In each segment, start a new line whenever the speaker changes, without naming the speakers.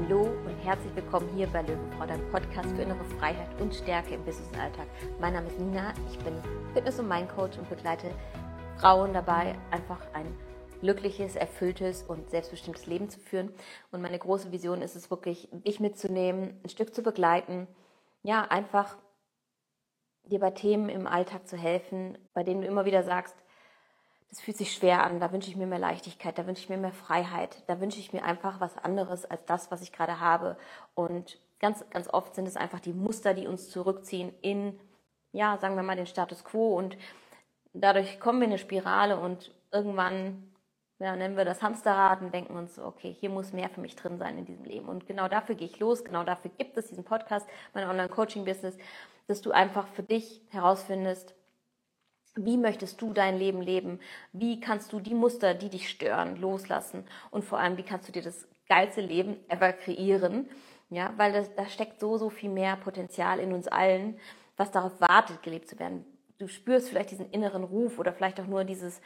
Hallo und herzlich willkommen hier bei Löwenfrau, deinem Podcast für innere Freiheit und Stärke im Business-Alltag. Mein Name ist Nina, ich bin Fitness- und Mind-Coach und begleite Frauen dabei, einfach ein glückliches, erfülltes und selbstbestimmtes Leben zu führen. Und meine große Vision ist es wirklich, dich mitzunehmen, ein Stück zu begleiten, ja, einfach dir bei Themen im Alltag zu helfen, bei denen du immer wieder sagst, das fühlt sich schwer an, da wünsche ich mir mehr Leichtigkeit, da wünsche ich mir mehr Freiheit, da wünsche ich mir einfach was anderes als das, was ich gerade habe. Und ganz, ganz oft sind es einfach die Muster, die uns zurückziehen in, ja, sagen wir mal, den Status quo. Und dadurch kommen wir in eine Spirale und irgendwann, ja, nennen wir das Hamsterrad und denken uns so, okay, hier muss mehr für mich drin sein in diesem Leben. Und genau dafür gehe ich los, genau dafür gibt es diesen Podcast, mein Online-Coaching-Business, dass du einfach für dich herausfindest, wie möchtest du dein Leben leben? Wie kannst du die Muster, die dich stören, loslassen? Und vor allem, wie kannst du dir das geilste Leben ever kreieren? Ja, weil da steckt so viel mehr Potenzial in uns allen, was darauf wartet, gelebt zu werden. Du spürst vielleicht diesen inneren Ruf oder vielleicht auch nur diesen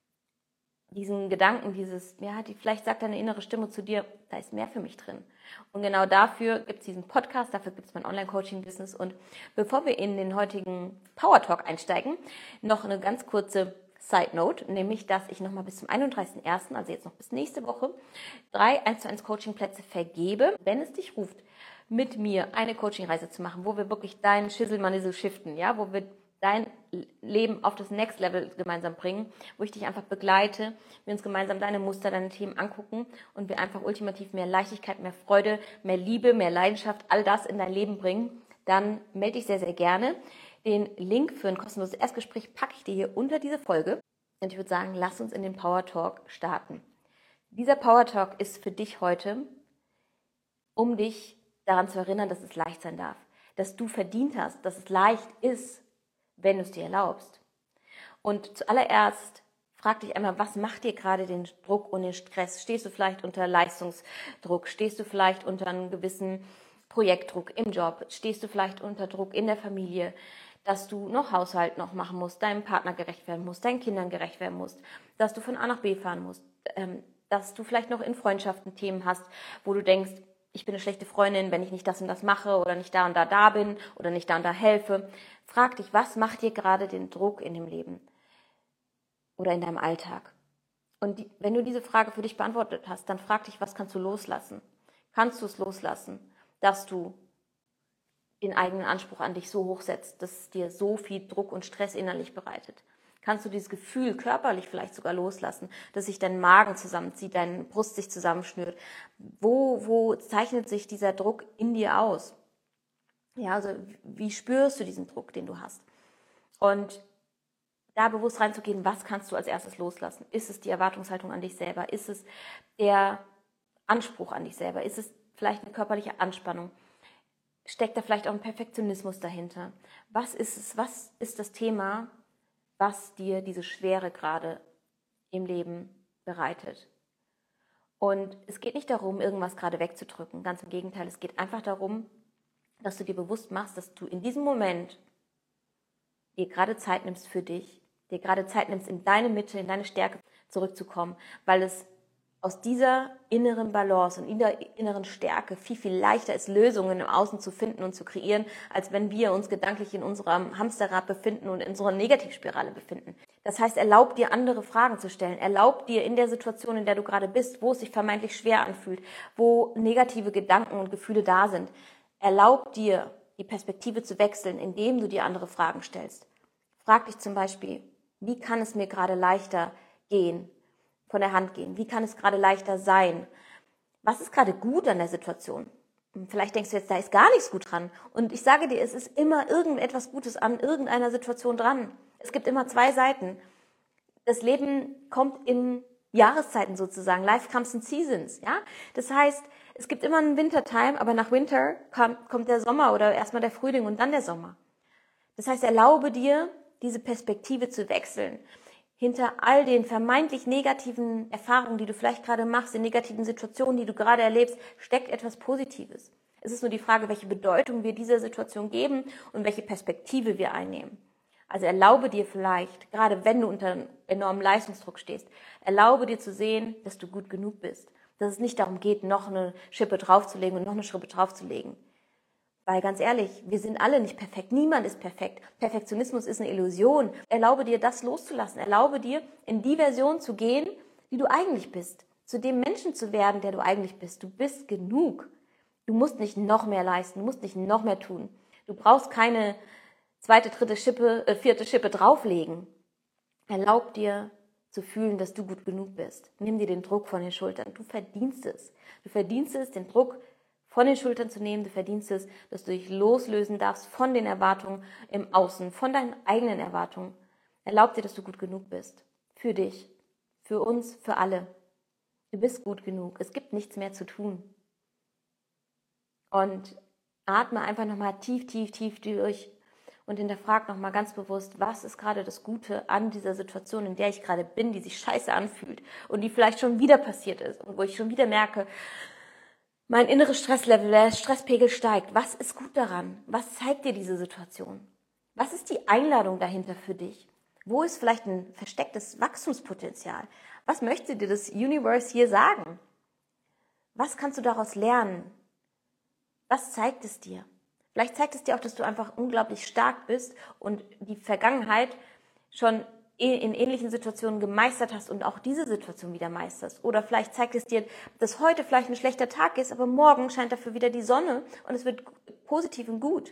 Gedanken, vielleicht sagt deine innere Stimme zu dir, da ist mehr für mich drin. Und genau dafür gibt es diesen Podcast, dafür gibt es mein Online-Coaching-Business. Und bevor wir in den heutigen Power Talk einsteigen, noch eine ganz kurze Side-Note, nämlich, dass ich nochmal bis zum 31.01., also jetzt noch bis nächste Woche, 3 1:1 Coaching-Plätze vergebe, wenn es dich ruft, mit mir eine Coaching-Reise zu machen, wo wir wirklich deinen Schissel-Manissel shiften, ja, wo wir dein Leben auf das Next Level gemeinsam bringen, wo ich dich einfach begleite, wir uns gemeinsam deine Muster, deine Themen angucken und wir einfach ultimativ mehr Leichtigkeit, mehr Freude, mehr Liebe, mehr Leidenschaft, all das in dein Leben bringen, dann melde dich sehr, sehr gerne. Den Link für ein kostenloses Erstgespräch packe ich dir hier unter diese Folge und ich würde sagen, lass uns in den Power Talk starten. Dieser Power Talk ist für dich heute, um dich daran zu erinnern, dass es leicht sein darf, dass du verdient hast, dass es leicht ist, wenn du es dir erlaubst. Und zuallererst frag dich einmal, was macht dir gerade den Druck und den Stress? Stehst du vielleicht unter Leistungsdruck? Stehst du vielleicht unter einem gewissen Projektdruck im Job? Stehst du vielleicht unter Druck in der Familie, dass du noch Haushalt noch machen musst, deinem Partner gerecht werden musst, deinen Kindern gerecht werden musst, dass du von A nach B fahren musst, dass du vielleicht noch in Freundschaften Themen hast, wo du denkst, ich bin eine schlechte Freundin, wenn ich nicht das und das mache oder nicht da und da bin oder nicht da und da helfe. Frag dich, was macht dir gerade den Druck in dem Leben oder in deinem Alltag? Und wenn du diese Frage für dich beantwortet hast, dann frag dich, was kannst du loslassen? Kannst du es loslassen, dass du den eigenen Anspruch an dich so hoch setzt, dass es dir so viel Druck und Stress innerlich bereitet? Kannst du dieses Gefühl körperlich vielleicht sogar loslassen, dass sich dein Magen zusammenzieht, deine Brust sich zusammenschnürt? Wo zeichnet sich dieser Druck in dir aus? Ja, also wie spürst du diesen Druck, den du hast? Und da bewusst reinzugehen, was kannst du als erstes loslassen? Ist es die Erwartungshaltung an dich selber? Ist es der Anspruch an dich selber? Ist es vielleicht eine körperliche Anspannung? Steckt da vielleicht auch ein Perfektionismus dahinter? Was ist es? Was ist das Thema, was dir diese Schwere gerade im Leben bereitet? Und es geht nicht darum, irgendwas gerade wegzudrücken. Ganz im Gegenteil, es geht einfach darum, dass du dir bewusst machst, dass du in diesem Moment dir gerade Zeit nimmst für dich, dir gerade Zeit nimmst, in deine Mitte, in deine Stärke zurückzukommen, weil es aus dieser inneren Balance und in der inneren Stärke viel leichter ist, Lösungen im Außen zu finden und zu kreieren, als wenn wir uns gedanklich in unserem Hamsterrad befinden und in unserer Negativspirale befinden. Das heißt, erlaub dir, andere Fragen zu stellen. Erlaub dir in der Situation, in der du gerade bist, wo es sich vermeintlich schwer anfühlt, wo negative Gedanken und Gefühle da sind, erlaub dir, die Perspektive zu wechseln, indem du dir andere Fragen stellst. Frag dich zum Beispiel, wie kann es mir gerade leichter gehen, von der Hand gehen? Wie kann es gerade leichter sein? Was ist gerade gut an der Situation? Vielleicht denkst du jetzt, da ist gar nichts gut dran. Und ich sage dir, es ist immer irgendetwas Gutes an irgendeiner Situation dran. Es gibt immer 2 Seiten. Das Leben kommt in Jahreszeiten sozusagen. Life comes in seasons. Ja? Das heißt, es gibt immer einen Wintertime, aber nach Winter kommt der Sommer oder erstmal der Frühling und dann der Sommer. Das heißt, erlaube dir, diese Perspektive zu wechseln. Hinter all den vermeintlich negativen Erfahrungen, die du vielleicht gerade machst, in negativen Situationen, die du gerade erlebst, steckt etwas Positives. Es ist nur die Frage, welche Bedeutung wir dieser Situation geben und welche Perspektive wir einnehmen. Also erlaube dir vielleicht, gerade wenn du unter enormem Leistungsdruck stehst, erlaube dir zu sehen, dass du gut genug bist, Dass es nicht darum geht, noch eine Schippe draufzulegen und noch eine Schippe draufzulegen. Weil ganz ehrlich, wir sind alle nicht perfekt. Niemand ist perfekt. Perfektionismus ist eine Illusion. Erlaube dir, das loszulassen. Erlaube dir, in die Version zu gehen, die du eigentlich bist. Zu dem Menschen zu werden, der du eigentlich bist. Du bist genug. Du musst nicht noch mehr leisten. Du musst nicht noch mehr tun. Du brauchst keine zweite, dritte Schippe, vierte Schippe drauflegen. Erlaub dir zu fühlen, dass du gut genug bist. Nimm dir den Druck von den Schultern. Du verdienst es. Du verdienst es, den Druck von den Schultern zu nehmen. Du verdienst es, dass du dich loslösen darfst von den Erwartungen im Außen, von deinen eigenen Erwartungen. Erlaub dir, dass du gut genug bist. Für dich, für uns, für alle. Du bist gut genug. Es gibt nichts mehr zu tun. Und atme einfach nochmal tief, tief, tief durch und hinterfrag nochmal ganz bewusst, was ist gerade das Gute an dieser Situation, in der ich gerade bin, die sich scheiße anfühlt und die vielleicht schon wieder passiert ist und wo ich schon wieder merke, mein inneres Stresslevel, der Stresspegel steigt. Was ist gut daran? Was zeigt dir diese Situation? Was ist die Einladung dahinter für dich? Wo ist vielleicht ein verstecktes Wachstumspotenzial? Was möchte dir das Universe hier sagen? Was kannst du daraus lernen? Was zeigt es dir? Vielleicht zeigt es dir auch, dass du einfach unglaublich stark bist und die Vergangenheit schon in ähnlichen Situationen gemeistert hast und auch diese Situation wieder meisterst. Oder vielleicht zeigt es dir, dass heute vielleicht ein schlechter Tag ist, aber morgen scheint dafür wieder die Sonne und es wird positiv und gut.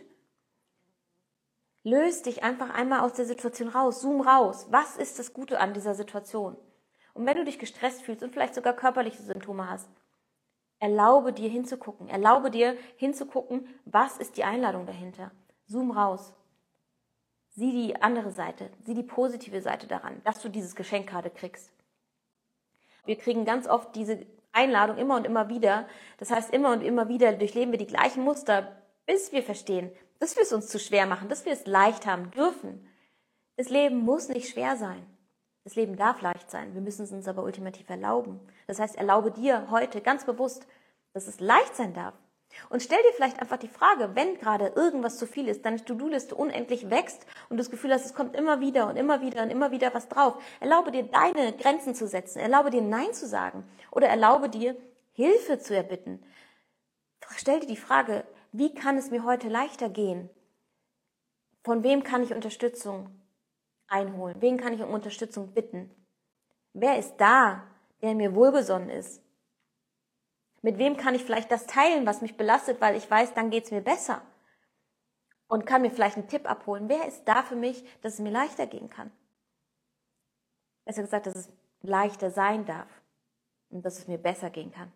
Löse dich einfach einmal aus der Situation raus, zoom raus. Was ist das Gute an dieser Situation? Und wenn du dich gestresst fühlst und vielleicht sogar körperliche Symptome hast, erlaube dir hinzugucken. Erlaube dir hinzugucken, was ist die Einladung dahinter. Zoom raus. Sieh die andere Seite, sieh die positive Seite daran, dass du dieses Geschenk gerade kriegst. Wir kriegen ganz oft diese Einladung immer und immer wieder. Das heißt, immer und immer wieder durchleben wir die gleichen Muster, bis wir verstehen, dass wir es uns zu schwer machen, dass wir es leicht haben dürfen. Das Leben muss nicht schwer sein. Das Leben darf leicht sein. Wir müssen es uns aber ultimativ erlauben. Das heißt, erlaube dir heute ganz bewusst, dass es leicht sein darf. Und stell dir vielleicht einfach die Frage, wenn gerade irgendwas zu viel ist, deine To-Do-Liste unendlich wächst und du das Gefühl hast, es kommt immer wieder und immer wieder und immer wieder was drauf. Erlaube dir, deine Grenzen zu setzen. Erlaube dir, Nein zu sagen. Oder erlaube dir, Hilfe zu erbitten. Stell dir die Frage, wie kann es mir heute leichter gehen? Von wem kann ich Unterstützung einholen? Wen kann ich um Unterstützung bitten? Wer ist da, der mir wohlgesonnen ist? Mit wem kann ich vielleicht das teilen, was mich belastet, weil ich weiß, dann geht es mir besser? Und kann mir vielleicht einen Tipp abholen. Wer ist da für mich, dass es mir leichter gehen kann? Besser gesagt, dass es leichter sein darf und dass es mir besser gehen kann.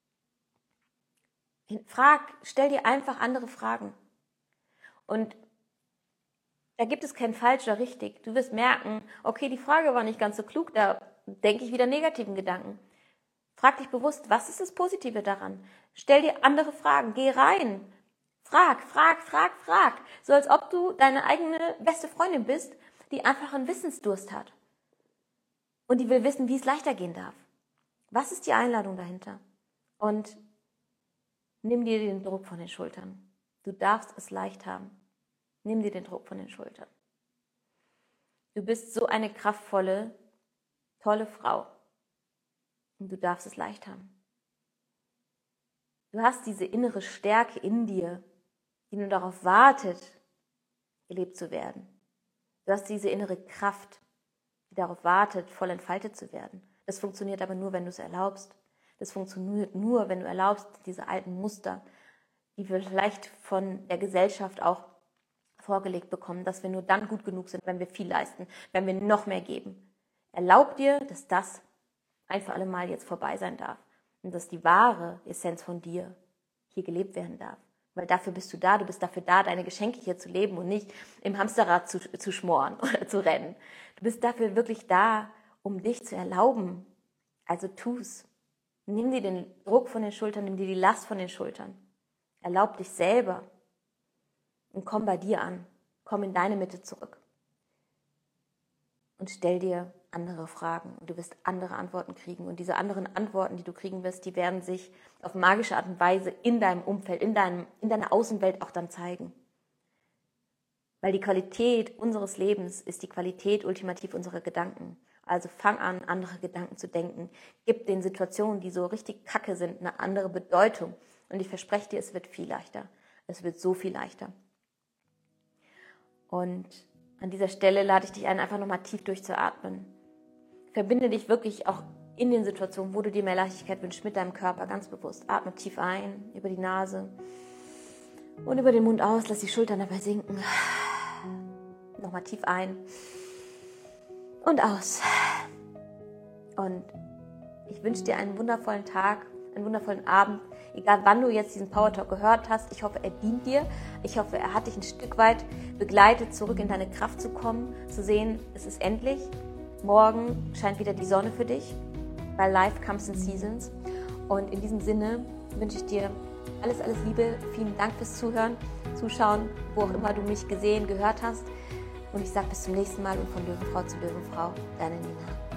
Stell dir einfach andere Fragen. Und da gibt es kein falsch oder richtig. Du wirst merken, okay, die Frage war nicht ganz so klug, da denke ich wieder negativen Gedanken. Frag dich bewusst, was ist das Positive daran? Stell dir andere Fragen, geh rein. Frag. So als ob du deine eigene beste Freundin bist, die einfach einen Wissensdurst hat. Und die will wissen, wie es leichter gehen darf. Was ist die Einladung dahinter? Und nimm dir den Druck von den Schultern. Du darfst es leicht haben. Nimm dir den Druck von den Schultern. Du bist so eine kraftvolle, tolle Frau. Und du darfst es leicht haben. Du hast diese innere Stärke in dir, die nur darauf wartet, gelebt zu werden. Du hast diese innere Kraft, die darauf wartet, voll entfaltet zu werden. Das funktioniert aber nur, wenn du es erlaubst. Das funktioniert nur, wenn du erlaubst, diese alten Muster, die wir vielleicht von der Gesellschaft auch vorgelegt bekommen, dass wir nur dann gut genug sind, wenn wir viel leisten, wenn wir noch mehr geben. Erlaub dir, dass das ein für alle Mal jetzt vorbei sein darf und dass die wahre Essenz von dir hier gelebt werden darf. Weil dafür bist du da, du bist dafür da, deine Geschenke hier zu leben und nicht im Hamsterrad zu schmoren oder zu rennen. Du bist dafür wirklich da, um dich zu erlauben. Also tu's. Nimm dir den Druck von den Schultern, nimm dir die Last von den Schultern. Erlaub dich selber und komm bei dir an. Komm in deine Mitte zurück. Und stell dir andere Fragen und du wirst andere Antworten kriegen. Und diese anderen Antworten, die du kriegen wirst, die werden sich auf magische Art und Weise in deinem Umfeld, in deiner Außenwelt auch dann zeigen. Weil die Qualität unseres Lebens ist die Qualität ultimativ unserer Gedanken. Also fang an, andere Gedanken zu denken. Gib den Situationen, die so richtig kacke sind, eine andere Bedeutung. Und ich verspreche dir, es wird viel leichter. Es wird so viel leichter. Und an dieser Stelle lade ich dich ein, einfach nochmal tief durchzuatmen. Verbinde dich wirklich auch in den Situationen, wo du dir mehr Leichtigkeit wünschst, mit deinem Körper, ganz bewusst. Atme tief ein, über die Nase und über den Mund aus. Lass die Schultern dabei sinken. Nochmal tief ein und aus. Und ich wünsche dir einen wundervollen Tag, einen wundervollen Abend. Egal wann du jetzt diesen Power Talk gehört hast, ich hoffe, er dient dir. Ich hoffe, er hat dich ein Stück weit begleitet, zurück in deine Kraft zu kommen, zu sehen, es ist endlich. Morgen scheint wieder die Sonne für dich, weil Life comes in seasons. Und in diesem Sinne wünsche ich dir alles Liebe. Vielen Dank fürs Zuhören, Zuschauen, wo auch immer du mich gesehen, gehört hast. Und ich sage bis zum nächsten Mal und von Löwenfrau zu Löwenfrau, deine Nina.